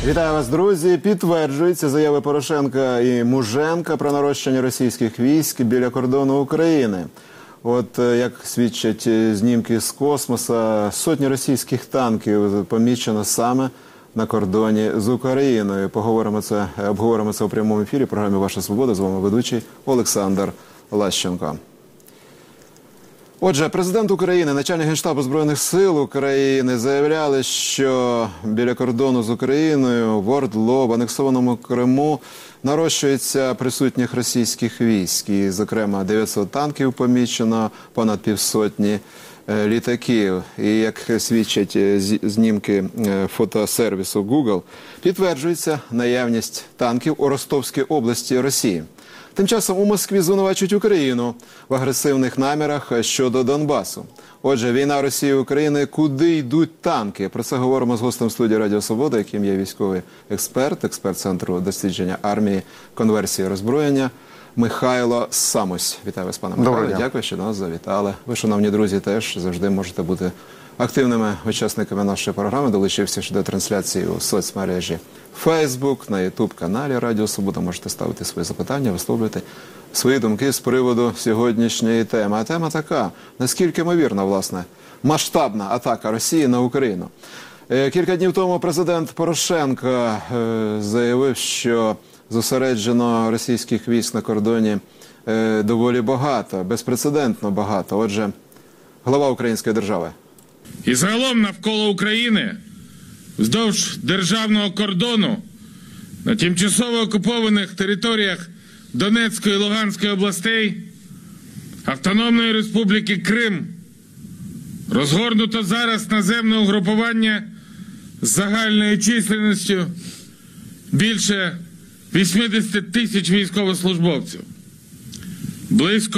Вітаю вас, друзі. Підтверджуються заяви Порошенка і Муженка про нарощення російських військ біля кордону України. От, як свідчать знімки з космоса, сотні російських танків помічено саме на кордоні з Україною. Обговоримо це у прямому ефірі в програмі «Ваша свобода». З вами ведучий Олександр Лащенко. Отже, президент України, начальник Генштабу Збройних сил України заявляли, що біля кордону з Україною, в ОРДЛО, в анексованому Криму нарощується присутніх російських військ. І, зокрема, 900 танків помічено, понад півсотні літаків. І, як свідчать знімки фотосервісу Google, підтверджується наявність танків у Ростовській області Росії. Тим часом у Москві звинувачують Україну в агресивних намірах щодо Донбасу. Отже, війна Росії і України, куди йдуть танки? Про це говоримо з гостем студії Радіо Свобода, яким є військовий експерт Центру дослідження армії, конверсії, роззброєння Михайло Самось. Вітаю вас, пане Михайло. Дякую, що нас завітали. Ви, шановні друзі, теж завжди можете бути активними учасниками нашої програми. Долучився до трансляції у соцмережі Facebook, на YouTube-каналі Радіо Свобода. Можете ставити свої запитання, висловлювати свої думки з приводу сьогоднішньої теми. А тема така, наскільки ймовірна, власне, масштабна атака Росії на Україну. Кілька днів тому президент Порошенко заявив, що зосереджено російських військ на кордоні доволі багато, безпрецедентно багато. Отже, глава української держави. І загалом навколо України, вздовж державного кордону, на тимчасово окупованих територіях Донецької і Луганської областей, Автономної Республіки Крим, розгорнуто зараз наземне угрупування з загальною численністю більше 80 тисяч військовослужбовців, близько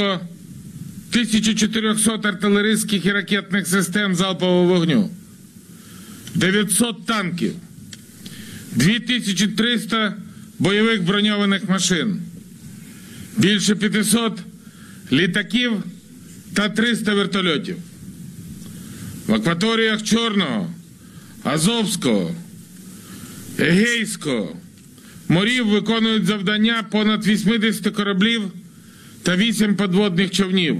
1400 артилерійських і ракетних систем залпового вогню, 900 танків, 2300 бойових броньованих машин, більше 500 літаків та 300 вертольотів. В акваторіях Чорного, Азовського, Егейського морів виконують завдання понад 80 кораблів та 8 підводних човнів.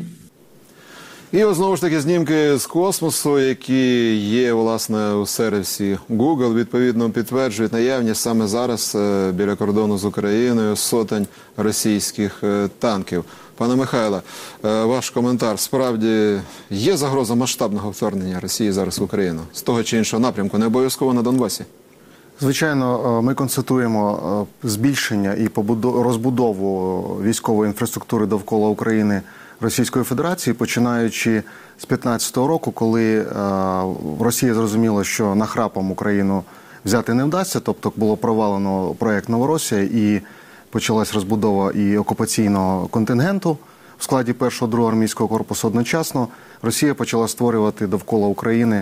І ось, знову ж таки, знімки з космосу, які є, власне, у сервісі Google, відповідно підтверджують наявність саме зараз біля кордону з Україною сотень російських танків. Пане Михайло, ваш коментар. Справді, є загроза масштабного вторгнення Росії зараз в Україну? З того чи іншого напрямку, не обов'язково на Донбасі? Звичайно, ми констатуємо збільшення і розбудову військової інфраструктури довкола України Російської Федерації, починаючи з 2015 року, коли Росія зрозуміла, що нахрапом Україну взяти не вдасться, тобто було провалено проєкт «Новоросія» і почалась розбудова і окупаційного контингенту в складі 1-го, 2-го армійського корпусу одночасно. Росія почала створювати довкола України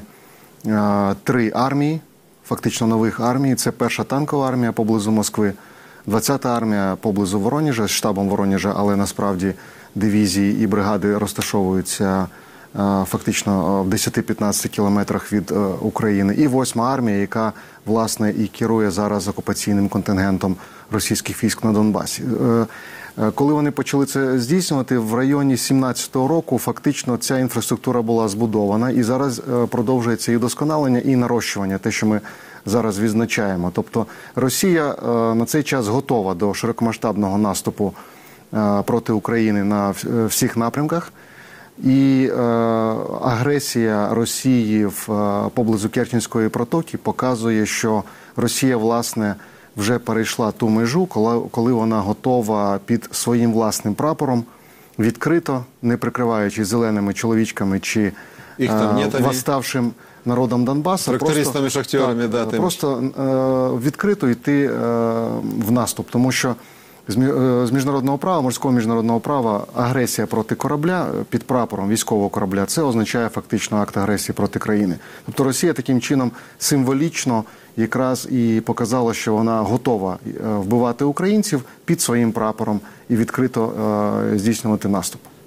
3 армії, фактично нових армій. Це 1-ша танкова армія поблизу Москви, 20-та армія поблизу Воронежа, з штабом Воронежа, але насправді дивізії і бригади розташовуються фактично в 10-15 кілометрах від України. І 8-ма армія, яка, власне, і керує зараз окупаційним контингентом російських військ на Донбасі. Коли вони почали це здійснювати, в районі 2017 року фактично ця інфраструктура була збудована, і зараз продовжується і вдосконалення, і нарощування, те, що ми зараз відзначаємо. Тобто Росія на цей час готова до широкомасштабного наступу проти України на всіх напрямках. І агресія Росії поблизу Керченської протоки показує, що Росія, власне, вже перейшла ту межу, коли вона готова під своїм власним прапором відкрито, не прикриваючись зеленими чоловічками чи восставшим народом Донбасу, трактористами, шахтерами, просто відкрито йти в наступ, тому що з міжнародного права, морського міжнародного права, агресія проти корабля під прапором військового корабля – це означає фактично акт агресії проти країни. Тобто Росія таким чином символічно якраз і показала, що вона готова вбивати українців під своїм прапором і відкрито здійснювати наступ.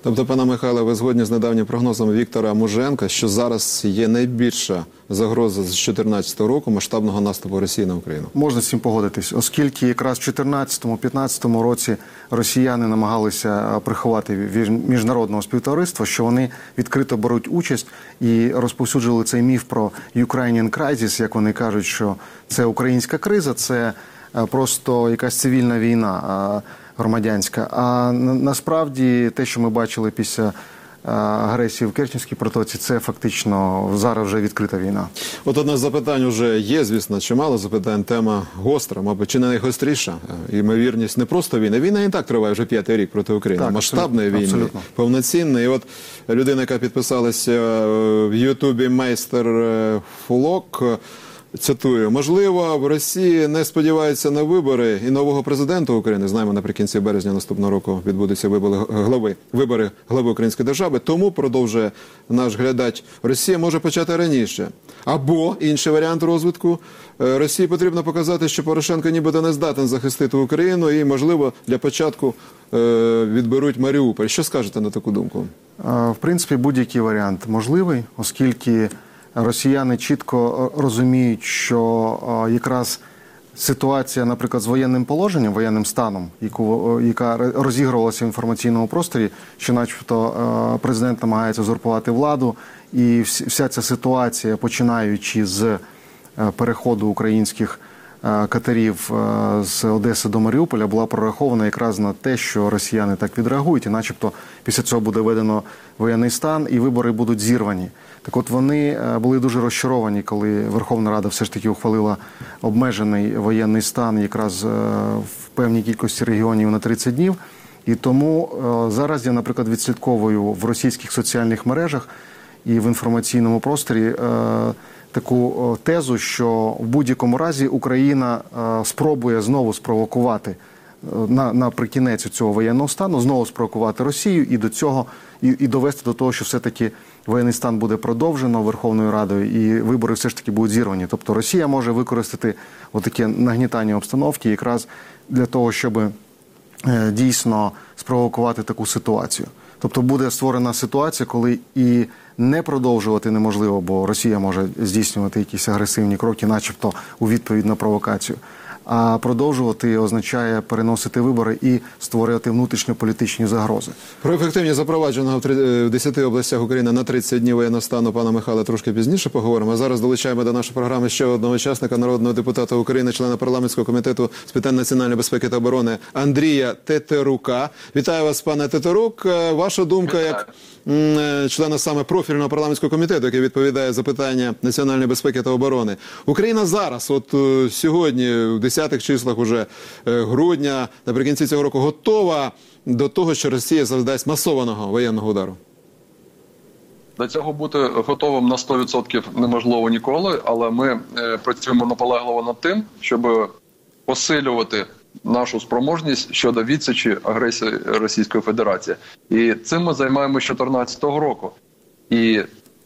Тобто, пане Михайле, ви згодні з недавнім прогнозом Віктора Муженка, що зараз є найбільша загроза з 2014 року масштабного наступу Росії на Україну? Можна з цим погодитись, оскільки якраз в 2014-2015 році росіяни намагалися приховати від міжнародного співтовариства, що вони відкрито беруть участь і розповсюджували цей міф про Ukrainian crisis, як вони кажуть, що це українська криза, це просто якась цивільна війна громадянська. А насправді те, що ми бачили після агресії в Керченській протоці, це фактично зараз вже відкрита війна. От одне з запитань вже є, звісно, чимало запитань. Тема гостра, мабуть, чи не найгостріша. Ймовірність не просто війни. Війна і так триває вже 5-й рік проти України. Так, масштабної війни, абсолютно. Повноцінної. І от людина, яка підписалася в Ютубі, майстер Фулок, цитую: «Можливо, в Росії не сподіваються на вибори і нового президента України. Знаємо, наприкінці березня наступного року відбудуться вибори глави української держави. Тому, продовжує наш глядач, Росія може почати раніше. Або, інший варіант розвитку, Росії потрібно показати, що Порошенко нібито не здатен захистити Україну і, можливо, для початку відберуть Маріуполь». Що скажете на таку думку? В принципі, будь-який варіант можливий, оскільки росіяни чітко розуміють, що якраз ситуація, наприклад, з воєнним положенням, воєнним станом, яка розігрувалася в інформаційному просторі, що начебто президент намагається узурпувати владу, і вся ця ситуація, починаючи з переходу українських катерів з Одеси до Маріуполя, була прорахована якраз на те, що росіяни так відреагують, і начебто після цього буде введено воєнний стан, і вибори будуть зірвані. Так от вони були дуже розчаровані, коли Верховна Рада все ж таки ухвалила обмежений воєнний стан якраз в певній кількості регіонів на 30 днів. І тому зараз я, наприклад, відслідковую в російських соціальних мережах і в інформаційному просторі таку тезу, що в будь-якому разі Україна спробує знову спровокувати наприкінець цього воєнного стану, знову спровокувати Росію і довести до того, що все-таки воєнний стан буде продовжено Верховною Радою і вибори все ж таки будуть зірвані. Тобто Росія може використати отаке нагнітання обстановки якраз для того, щоб дійсно спровокувати таку ситуацію. Тобто буде створена ситуація, коли і не продовжувати неможливо, бо Росія може здійснювати якісь агресивні кроки, начебто у відповідь на провокацію. А продовжувати означає переносити вибори і створювати внутрішньополітичні загрози. Про ефективність запровадженого в 10 областях України на 30 днів воєнного стану пана Михайла трошки пізніше поговоримо. А зараз долучаємо до нашої програми ще одного учасника, народного депутата України, члена парламентського комітету з питань національної безпеки та оборони Андрія Тетерука. Вітаю вас, пане Тетерук. Ваша думка як члена саме профільного парламентського комітету, який відповідає за питання національної безпеки та оборони. Україна зараз, от сьогодні, в 10-х числах уже грудня, наприкінці цього року, готова до того, що Росія завдасть масованого воєнного удару? До цього бути готовим на 100% неможливо ніколи, але ми працюємо наполегливо над тим, щоб посилювати нашу спроможність щодо відсічі агресії Російської Федерації. І цим ми займаємося з 2014 року. І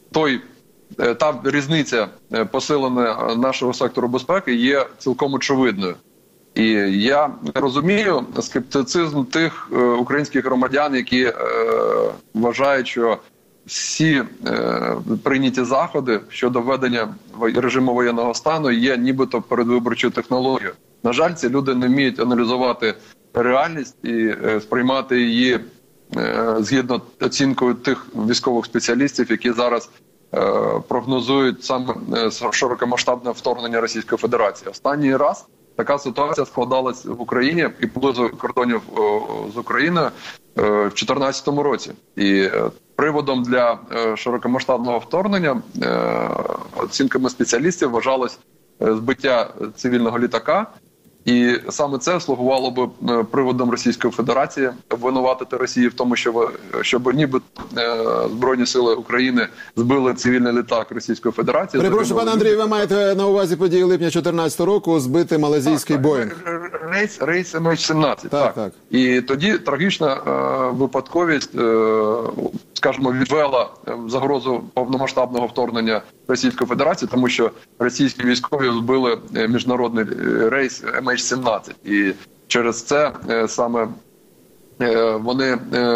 та різниця посилення нашого сектору безпеки є цілком очевидною. І я розумію скептицизм тих українських громадян, які вважають, що всі прийняті заходи щодо введення режиму воєнного стану є нібито передвиборчою технологією. На жаль, ці люди не вміють аналізувати реальність і сприймати її згідно оцінкою тих військових спеціалістів, які зараз прогнозують саме широкомасштабне вторгнення Російської Федерації. Останній раз така ситуація складалась в Україні і поблизу кордонів з Україною в 2014 році. І приводом для широкомасштабного вторгнення оцінками спеціалістів вважалось збиття цивільного літака. І саме це слугувало б приводом Російської Федерації обвинуватити Росію в тому, щоб ніби Збройні сили України збили цивільний літак Російської Федерації. Перепрошую, пане Андрію, ви маєте на увазі події липня 2014 року, збити малазійський Боїнг? Рейс MH17, так. І тоді трагічна випадковість, скажімо, відвела загрозу повномасштабного вторгнення Російської Федерації, тому що російські військові збили міжнародний рейс MH17. І через це саме вони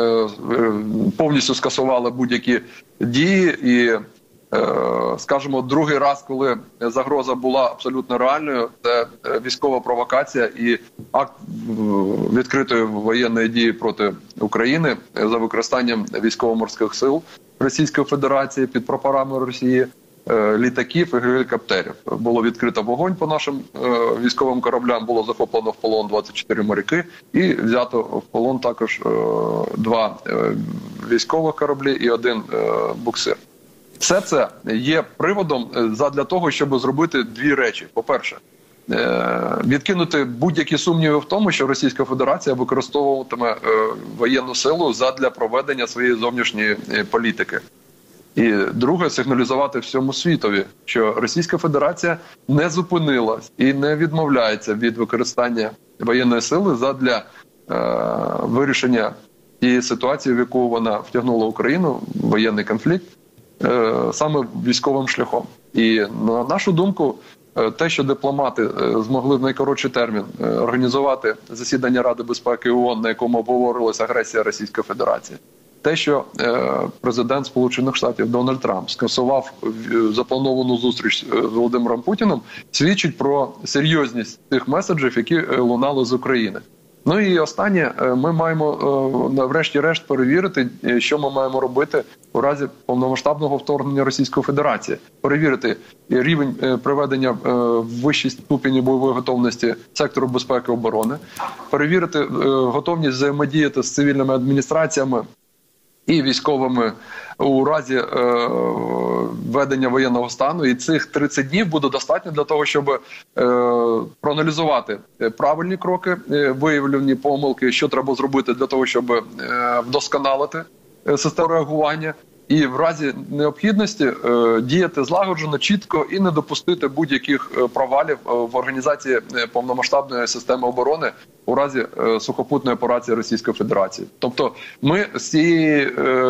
повністю скасували будь-які дії і, скажімо, другий раз, коли загроза була абсолютно реальною, це військова провокація і акт відкритої воєнної дії проти України за використанням військово-морських сил Російської Федерації під прапорами Росії, літаків і гелікоптерів. Було відкрито вогонь по нашим військовим кораблям, було захоплено в полон 24 моряки і взято в полон також 2 військових кораблі і 1 буксир. Все це є приводом задля того, щоб зробити 2 речі. По-перше, відкинути будь-які сумніви в тому, що Російська Федерація використовуватиме воєнну силу задля проведення своєї зовнішньої політики. І друге, сигналізувати всьому світові, що Російська Федерація не зупинилась і не відмовляється від використання воєнної сили задля вирішення тієї ситуації, в яку вона втягнула Україну, воєнний конфлікт, саме військовим шляхом. І на нашу думку, те, що дипломати змогли в найкоротший термін організувати засідання Ради безпеки ООН, на якому обговорилася агресія Російської Федерації, те, що президент Сполучених Штатів Дональд Трамп скасував заплановану зустріч з Володимиром Путіним, свідчить про серйозність тих меседжів, які лунали з України. Ну і останнє, ми маємо врешті-решт перевірити, що ми маємо робити у разі повномасштабного вторгнення Російської Федерації. Перевірити рівень приведення в вищій ступені бойової готовності сектору безпеки і оборони, перевірити готовність взаємодіяти з цивільними адміністраціями і військовими у разі введення воєнного стану. І цих 30 днів буде достатньо для того, щоб проаналізувати правильні кроки, виявлені помилки, що треба зробити для того, щоб вдосконалити систему реагування. І в разі необхідності діяти злагоджено, чітко і не допустити будь-яких провалів в організації повномасштабної системи оборони у разі сухопутної операції Російської Федерації. Тобто ми з цієї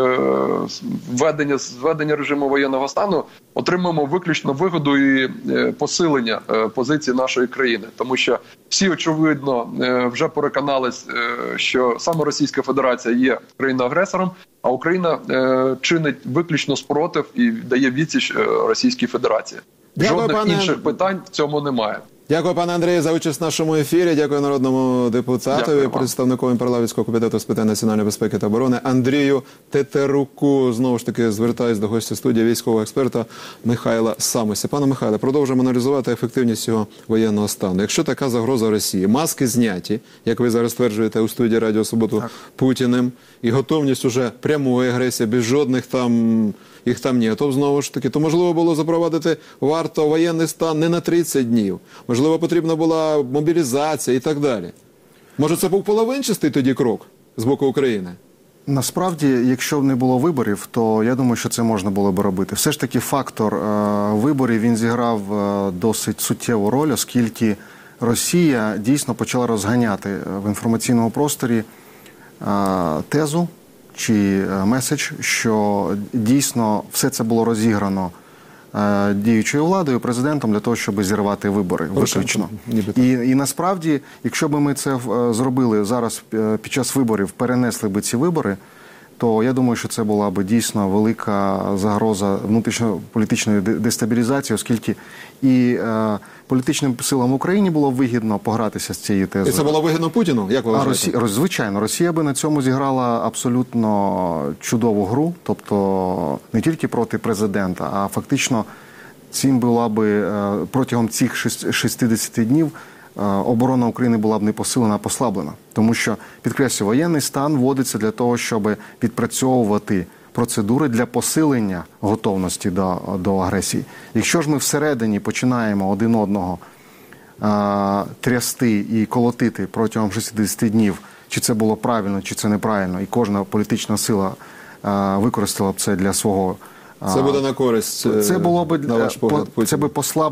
введення режиму воєнного стану отримаємо виключно вигоду і посилення позиції нашої країни. Тому що всі, очевидно, вже переконались, що саме Російська Федерація є країною-агресором, а Україна чинить виключно спротив і дає відсіч Російській Федерації. Жодних інших питань в цьому немає. Дякую, пане Андрію, за участь в нашому ефірі. Дякую народному депутатові, представникові парламентського комітету з питань національної безпеки та оборони Андрію Тетеруку. Знову ж таки, звертаюсь до гостя студії, військового експерта Михайла Самося. Пане Михайле, продовжуємо аналізувати ефективність цього воєнного стану. Якщо така загроза Росії, маски зняті, як ви зараз стверджуєте у студії Радіо Суботу Путіним, і готовність уже прямої агресії, без жодних їх там ні, то знову ж таки, то можливо було запровадити варто воєнний стан не на 30 днів. Можливо, потрібна була мобілізація і так далі. Може, це був половинчастий тоді крок з боку України? Насправді, якщо б не було виборів, то я думаю, що це можна було б робити. Все ж таки фактор виборів, він зіграв досить суттєву роль, оскільки Росія дійсно почала розганяти в інформаційному просторі тезу чи меседж, що дійсно все це було розіграно діючою владою, президентом для того, щоб зірвати вибори виключно. І насправді, якщо б ми це зробили зараз під час виборів, перенесли б ці вибори, то я думаю, що це була б дійсно велика загроза внутрішньополітичної дестабілізації, оскільки і політичним силам в Україні було вигідно погратися з цією тезою. І це було вигідно Путіну? Як ви вважаєте? Звичайно, Росія би на цьому зіграла абсолютно чудову гру, тобто не тільки проти президента, а фактично цим була би протягом цих 60 днів оборона України була б не посилена, а послаблена. Тому що, підкреслю, воєнний стан вводиться для того, щоб відпрацьовувати процедури для посилення готовності до агресії. Якщо ж ми всередині починаємо один одного трясти і колотити протягом 60 днів, чи це було правильно, чи це неправильно, і кожна політична сила використала б це для свого... Це буде на користь, це було б, на ваш погляд, Путіна? Це би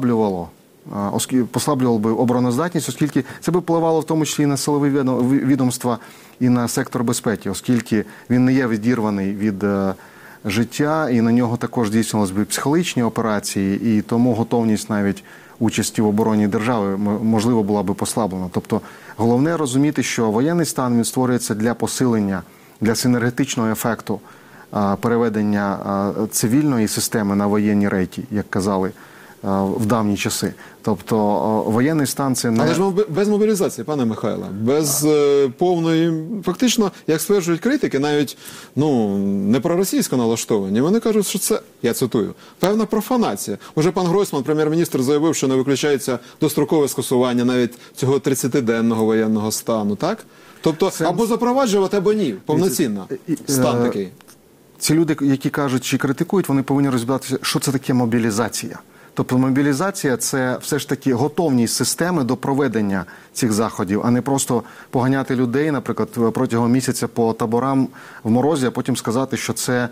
послаблювало би обороноздатність, оскільки це би впливало в тому числі і на силові відомства, і на сектор безпеки, оскільки він не є відірваний від життя, і на нього також здійснювалися б психологічні операції, і тому готовність навіть участі в обороні держави, можливо, була би послаблена. Тобто головне розуміти, що воєнний стан він створюється для посилення, для синергетичного ефекту переведення цивільної системи на воєнні рейки, як казали в давні часи. Тобто воєнний стан – це не... Але ж без мобілізації, пане Михайле, без повної, фактично, як стверджують критики, навіть не проросійсько налаштовані, вони кажуть, що це, я цитую, певна профанація. Уже пан Гройсман, прем'єр-міністр, заявив, що не виключається дострокове скасування навіть цього 30-денного воєнного стану, так? Тобто, або запроваджувати, або ні, повноцінно стан такий. Ці люди, які кажуть чи критикують, вони повинні розібратися, що це таке мобілізація. Тобто мобілізація – це все ж таки готовність системи до проведення цих заходів, а не просто поганяти людей, наприклад, протягом місяця по таборам в морозі, а потім сказати, що це,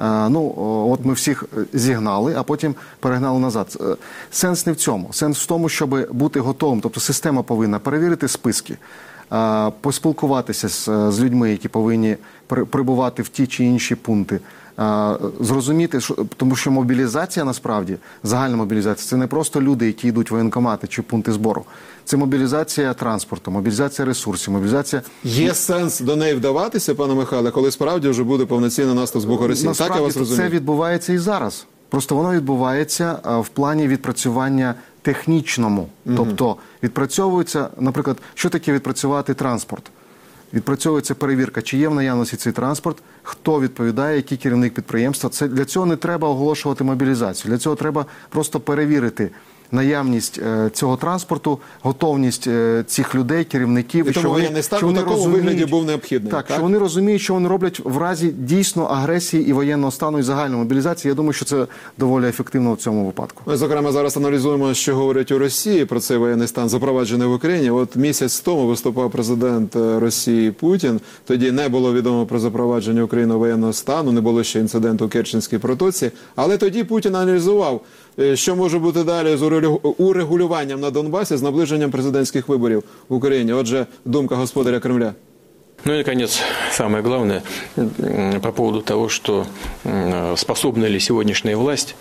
от ми всіх зігнали, а потім перегнали назад. Сенс не в цьому. Сенс в тому, щоб бути готовим. Тобто система повинна перевірити списки, поспілкуватися з людьми, які повинні прибувати в ті чи інші пункти, зрозуміти, тому що мобілізація насправді, загальна мобілізація, це не просто люди, які йдуть в воєнкомати чи пункти збору. Це мобілізація транспорту, мобілізація ресурсів, мобілізація... Є сенс до неї вдаватися, пане Михайле, коли справді вже буде повноцінний наступ з боку Росії? Насправді, так я вас розумію? це відбувається і зараз. Просто воно відбувається в плані відпрацювання технічному. Тобто відпрацьовується, наприклад, що таке відпрацювати транспорт? Відпрацьовується перевірка, чи є в наявності цей транспорт, хто відповідає, який керівник підприємства. Для цього не треба оголошувати мобілізацію. Для цього треба просто перевірити наявність цього транспорту, готовність цих людей, керівників. І тому воєнний стан у такому вигляді був необхідний. Так, що вони розуміють, що вони роблять в разі дійсно агресії і воєнного стану, і загальної мобілізації. Я думаю, що це доволі ефективно в цьому випадку. Ми, зокрема, зараз аналізуємо, що говорять у Росії про цей воєнний стан, запроваджений в Україні. От місяць тому виступав президент Росії Путін. Тоді не було відомо про запровадження Україною воєнного стану, не було ще інциденту у Керченській протоці. Але тоді Путін аналізував, що може бути далі з урегулюванням на Донбасі з наближенням президентських виборів в Україні. Отже, думка господаря Кремля. Ну и, наконец, самое главное, по поводу того, что способна ли сегодняшняя власть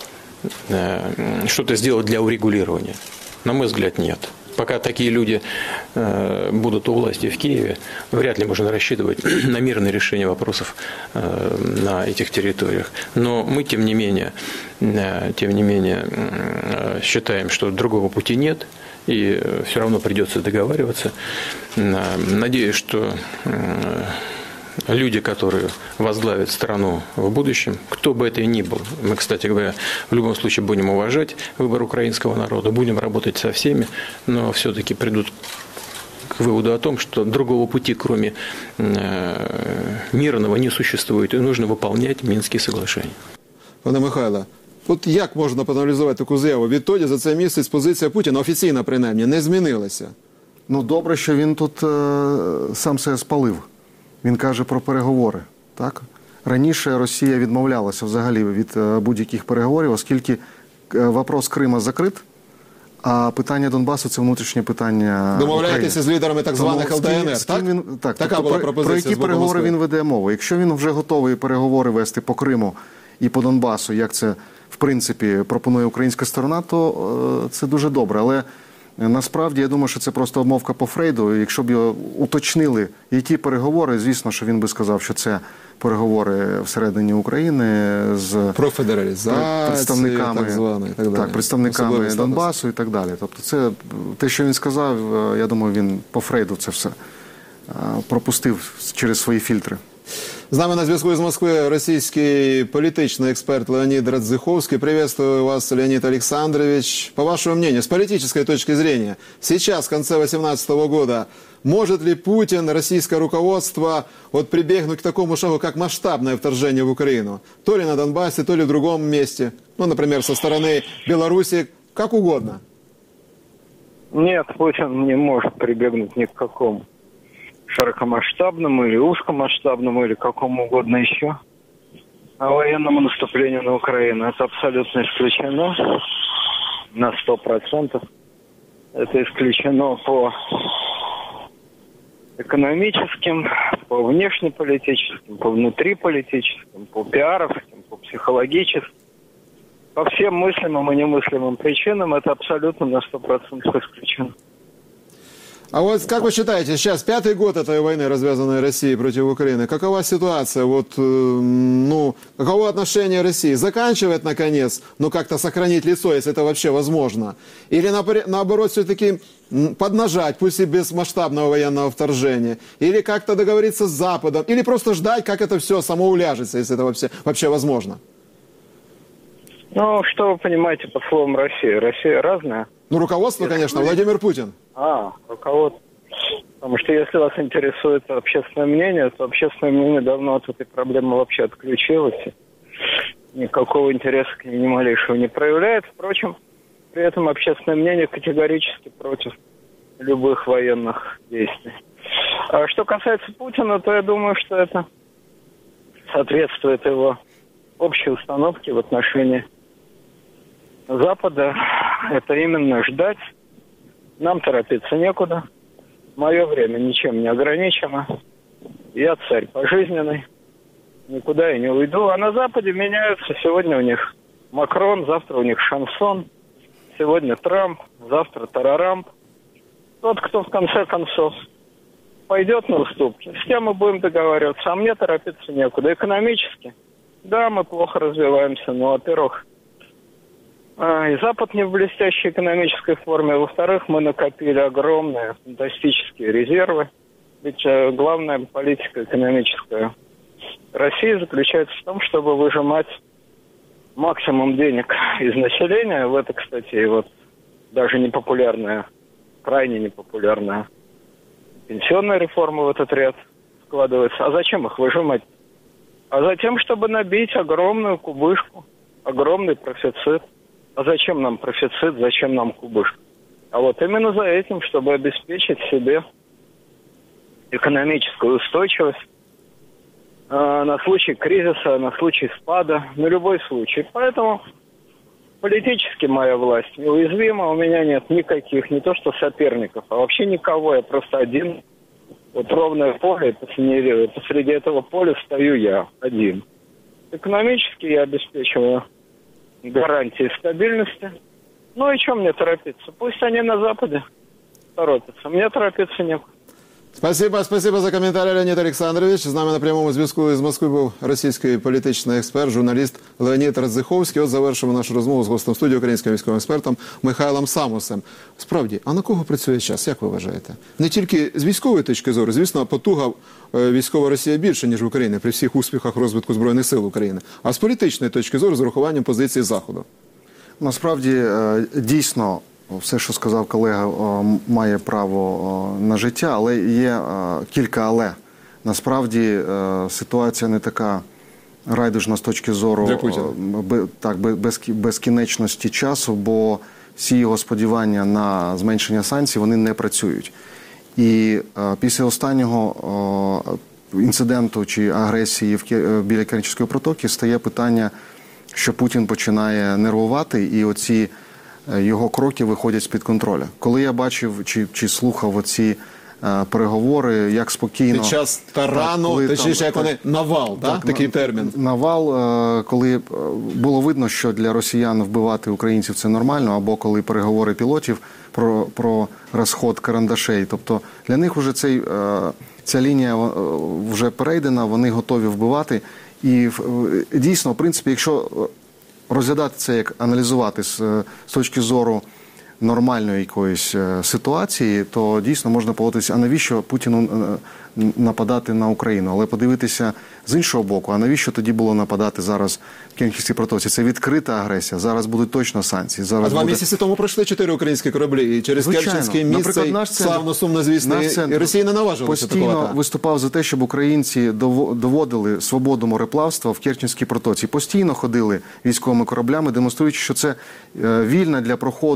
что-то сделать для урегулирования. На мой взгляд, нет. Пока такие люди будут у власти в Киеве, вряд ли можно рассчитывать на мирное решение вопросов на этих территориях. Но мы, тем не менее, считаем, что другого пути нет, и все равно придется договариваться. Надеюсь, что люди, которые возглавят страну в будущем, кто бы это ни был, мы, кстати говоря, в любом случае будем уважать выбор украинского народа, будем работать со всеми, но все-таки придут к выводу о том, что другого пути, кроме мирного, не существует, и нужно выполнять Минские соглашения. Пане Михайле, от як можна проаналізувати таку заяву? Відтоді за цей місяць позиція Путіна, офіційна принаймні, не змінилася. Ну, добре, що він тут сам себе спалив. Він каже про переговори. Так? Раніше Росія відмовлялася взагалі від будь-яких переговорів, оскільки вопрос Крима закрит, а питання Донбасу – це внутрішнє питання Домовляєтеся з лідерами так званих ЛДНР, так? Така була пропозиція. Про які переговори він веде мову? Якщо він вже готовий переговори вести по Криму і по Донбасу, як це, в принципі, пропонує українська сторона, то це дуже добре. Але насправді, я думаю, що це просто обмовка по Фрейду. Якщо б його уточнили, які переговори, звісно, що він би сказав, що це переговори всередині України з представниками, так звані, так далі. Представниками Донбасу і так далі. Тобто це те, що він сказав, я думаю, він по Фрейду це все пропустив через свої фільтри. З нами на зв'язку з Москви российский политичный эксперт Леонид Радзиховский. Приветствую вас, Леонид Александрович. По вашему мнению, с политической точки зрения, сейчас, в конце 2018 года, может ли Путин, российское руководство, прибегнуть к такому шагу, как масштабное вторжение в Украину? То ли на Донбассе, то ли в другом месте. Ну, например, со стороны Беларуси, как угодно. Нет, Путин не может прибегнуть ни к какому широкомасштабному или узкомасштабному, или какому угодно еще военному наступлению на Украину. Это абсолютно исключено на 100%. Это исключено по экономическим, по внешнеполитическим, по внутриполитическим, по пиаровским, психологически. По всем мыслимым и немыслимым причинам это абсолютно на 100% исключено. А вот как вы считаете, сейчас 5-й год этой войны, развязанной Россией против Украины, какова ситуация, каково отношение России? Заканчивает, наконец, как-то сохранить лицо, если это вообще возможно? Или, наоборот, все-таки поднажать, пусть и без масштабного военного вторжения? Или как-то договориться с Западом? Или просто ждать, как это все само уляжется, если это вообще возможно? Что вы понимаете под словом «Россия»? Россия разная? Руководство, конечно, Владимир Путин. Руководство. Потому что если вас интересует общественное мнение, то общественное мнение давно от этой проблемы вообще отключилось. Никакого интереса к ней ни малейшего не проявляет. Впрочем, при этом общественное мнение категорически против любых военных действий. А что касается Путина, то я думаю, что это соответствует его общей установке в отношении Запада. Это именно ждать. Нам торопиться некуда. Мое время ничем не ограничено. Я царь пожизненный. Никуда я не уйду. А на Западе меняются. Сегодня у них Макрон, завтра у них Шансон. Сегодня Трамп, завтра Тарарамп. Тот, кто в конце концов пойдет на уступки, с тем мы будем договариваться. А мне торопиться некуда. Экономически, да, мы плохо развиваемся. Но, во-первых, и Запад не в блестящей экономической форме. Во-вторых, мы накопили огромные фантастические резервы. Ведь главная политика экономическая России заключается в том, чтобы выжимать максимум денег из населения. В это, кстати, даже непопулярная, крайне непопулярная пенсионная реформа в этот ряд складывается. А зачем их выжимать? А затем, чтобы набить огромную кубышку, огромный профицит. А зачем нам профицит, зачем нам кубышка? А именно за этим, чтобы обеспечить себе экономическую устойчивость на случай кризиса, на случай спада, на любой случай. Поэтому политически моя власть неуязвима, у меня нет никаких, не то что соперников, а вообще никого, я просто один. Ровное поле, посреди этого поля стою я один. Экономически я обеспечиваю гарантии стабильности. И чем мне торопиться? Пусть они на Западе торопятся. Мне торопиться некуда. Спасибо за коментарі, Леонід Олександрович. З нами на прямому зв'язку із Москви був російський політичний експерт, журналіст Леонід Радзиховський. Завершимо нашу розмову з гостем студії, українським військовим експертом Михайлом Самусем. Справді, а на кого працює час, як ви вважаєте? Не тільки з військової точки зору, звісно, потуга військова Росія більше, ніж в Україні, при всіх успіхах розвитку Збройних сил України. А з політичної точки зору, з урахуванням позиції Заходу. Насправді, дійсно, все, що сказав колега, має право на життя, але є кілька «але». Насправді, ситуація не така райдужна з точки зору безкінечності часу, бо всі його сподівання на зменшення санкцій, вони не працюють. І після останнього інциденту чи агресії біля Керченської протоки стає питання, що Путін починає нервувати, і оці його кроки виходять з-під контролю. Коли я бачив чи слухав оці переговори, як спокійно... Під час тарану, точніше, як вони, навал, такий термін. Навал, коли було видно, що для росіян вбивати українців це нормально, або коли переговори пілотів про розход карандашей. Тобто для них вже ця лінія вже перейдена, вони готові вбивати. І дійсно, в принципі, якщо розглядати це, як аналізувати з точки зору нормальної якоїсь ситуації, то дійсно можна погодитися, а навіщо Путіну нападати на Україну? Але подивитися з іншого боку, а навіщо тоді було нападати зараз в Керченській протоці? Це відкрита агресія, зараз будуть точно санкції. А 2 місяці тому пройшли 4 українські кораблі, і через Керченське місце, славно сумнозвісне, і Росія не наважилася атакувати. Постійно виступав за те, щоб українці доводили свободу мореплавства в Керченській протоці. Постійно ходили військовими кораблями, демонструючи, що це вільна для проходу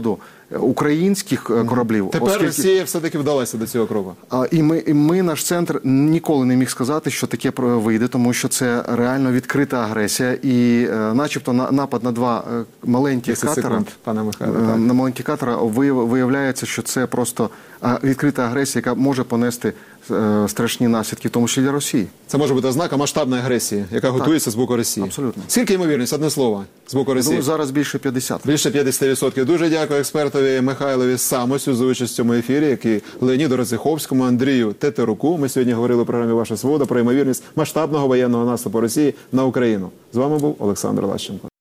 українських кораблів. Тепер Росія все-таки вдалася до цього кроку. І ми, наш центр, ніколи не міг сказати, що таке вийде, тому що це реально відкрита агресія. І начебто напад на два маленькі катера, пане Михайло, на маленькі катера, виявляється, що це просто відкрита агресія, яка може понести страшні наслідки, в тому числі для Росії. Це може бути ознака масштабної агресії, яка готується з боку Росії. Абсолютно. Скільки ймовірність, одне слово, з боку Росії? Думаю, зараз більше 50. Більше 50%. Дуже дякую експертові Михайлові Самосю за участь в цьому ефірі, як і Леоніду Розиховському, Андрію Тетеруку. Ми сьогодні говорили у програмі «Ваша свобода» про ймовірність масштабного воєнного наступу Росії на Україну. З вами був Олександр Лащенко.